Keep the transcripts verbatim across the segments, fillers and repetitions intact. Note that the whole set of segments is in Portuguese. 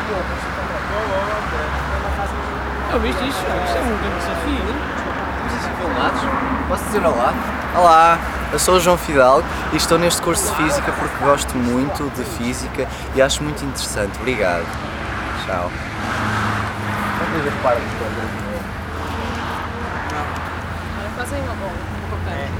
Eu viste isto? Isto é um grande desafio. Estamos assim filmados? Posso dizer olá? Olá, eu sou o João Fidalgo e estou neste curso de Física porque gosto muito de Física e acho muito interessante. Obrigado. Tchau. Não repara nos quadros. Fazem uma bola, um papel.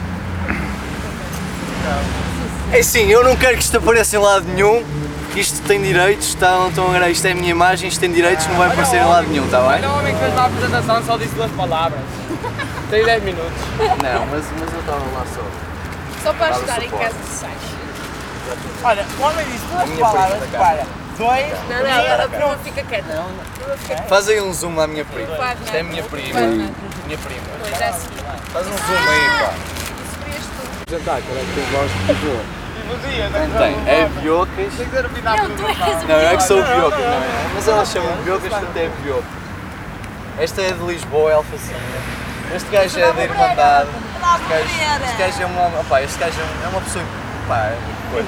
É sim, eu não quero que isto apareça em lado nenhum. Isto tem direitos, estão, estão agora, isto é a minha imagem, isto tem direitos, não vai aparecer em lado nenhum, está bem? Olha o homem que fez uma apresentação só disse duas palavras. Tem dez minutos. Não, mas, mas eu estava lá só. Só para Dá-me ajudar em suporte. casa de sais. Olha, o homem disse duas minha palavras, prima, para. Dois, Não, não, a prima fica quieta. Não, não. Fica quieta. Faz aí um zoom à minha prima. Faz Isto é a nada. minha prima. Faz nada. Minha prima. Pois, é assim. Faz um zoom aí, pá. Isso farias tu. Jantar, que era que tu gostas de boa. Não tem, é biocas. Não, tu és o Não, é que sou pior. biocas, não é? Mas elas chamam biocas, portanto é bioca. Esta é de Lisboa, é Alfacinha. Este gajo é da Irmandade. Este gajo, este gajo é uma. Opá, este gajo é um- é uma pessoa. Pá, é coisa.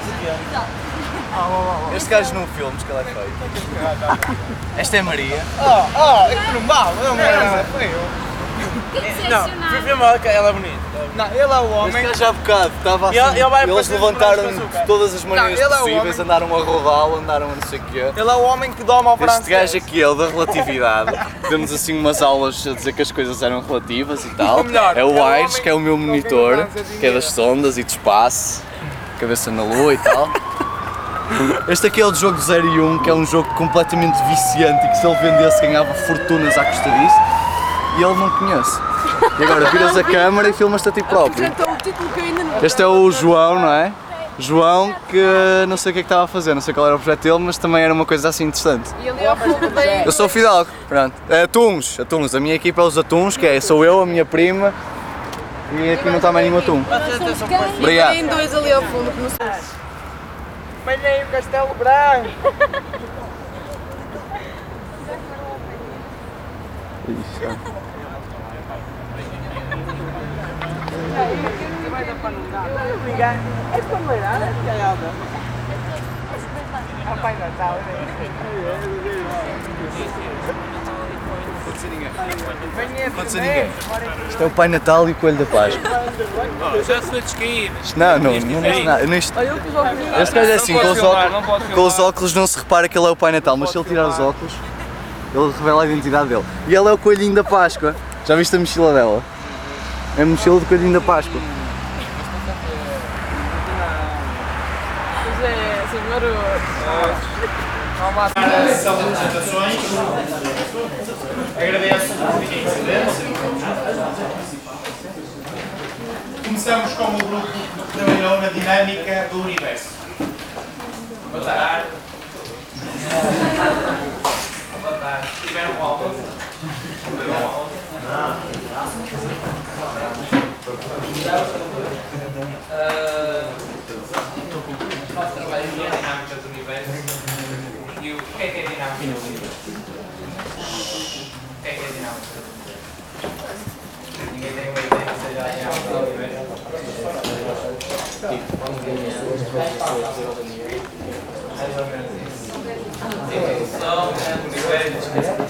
Este gajo não filmes que ele é feio. Esta é Maria. Oh, oh, é que não vale, não é? Foi eu. Não, foi filme ela é bonita. Não, ele é o Este homem. gajo há bocado estava assim. Ele- ele vai Eles aparecer levantaram nos braços de todas as maneiras Não, ele é o possíveis, homem. andaram a rodá-lo, andaram a não sei o quê. Ele é o homem que doma ao francês. Este gajo aqui é o da relatividade, deu-nos assim umas aulas a dizer que as coisas eram relativas e tal. Ou melhor, É é o o Aires, homem que é o meu com quem monitor, dança dinheiro. que é das sondas e do espaço, cabeça na lua e tal. Este aqui é o do jogo zero e um, que é um jogo completamente viciante e que se ele vendesse ganhava fortunas à custa disso. E ele não conhece. E agora viras a câmara e filmas-te a ti próprio. Apresentou o título que eu ainda não. Este é o João, não é? João, que não sei o que é que estava a fazer, não sei qual era o projeto dele, mas também era uma coisa assim interessante. E ali ao fundo tem. Eu sou o Fidalgo, pronto. Atuns, atuns. A minha equipa é os atuns, que é sou eu, a minha prima e aqui não está mais nenhum atum. E Obrigado. tem dois ali ao fundo que não sei. Venha aí o Castelo Branco. É paneleirada, é cagada. É Pai Natal, Pode ser ninguém. Venha Pode ser ninguém. Isto é o Pai Natal e o Coelho da Páscoa. Já se foi de esqui. Isto não, não, não, não, nada. Não, isto- Olha, eu pus óculos. Este gajo é assim, com pode os, filmar, óculos, não pode com os filmar. óculos não se repara que ele é o Pai Natal, mas se ele tirar os óculos, ele revela a identidade dele. E ele é o Coelhinho da Páscoa. Já viste a mochila dela? É a mochila do Coelhinho da Páscoa. Pois é, senhor. São das apresentações. Agradeço a presença. Começamos com o grupo que trabalhou na dinâmica do universo. Boa tarde. Boa tarde. Tiveram aula? Tiveram aula? Nosso trabalho é a dinâmica do universo. E o que é que é dinâmica do universo? O que é que é dinâmica? Ninguém tem uma ideia que seja a dinâmica do universo? Mais ou menos isso. Evolução, universo.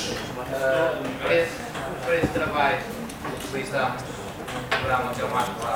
Para esse trabalho, utilizamos o programa que é o mais